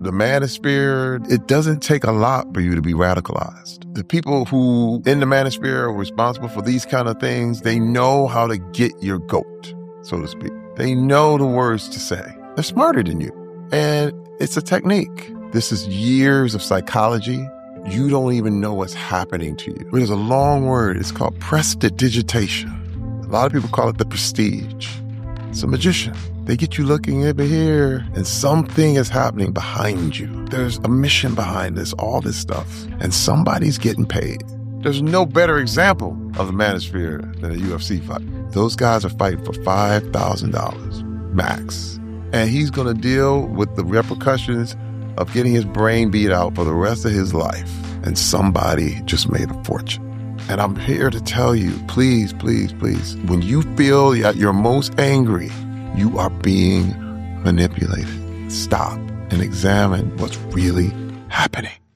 the manosphere, it doesn't take a lot for you to be radicalized. The people who in the manosphere are responsible for these kind of things, they know how to get your goat, so to speak. They know the words to say. They're smarter than you. And it's a technique. This is years of psychology. You don't even know what's happening to you. There's a long word. It's called prestidigitation. A lot of people call it the prestige. It's a magician. They get you looking over here, and something is happening behind you. There's a mission behind this, all this stuff, and somebody's getting paid. There's no better example of the manosphere than a UFC fight. Those guys are fighting for $5,000 max. And he's going to deal with the repercussions of getting his brain beat out for the rest of his life. And somebody just made a fortune. And I'm here to tell you, please, please, please, when you feel at your most angry, you are being manipulated. Stop and examine what's really happening.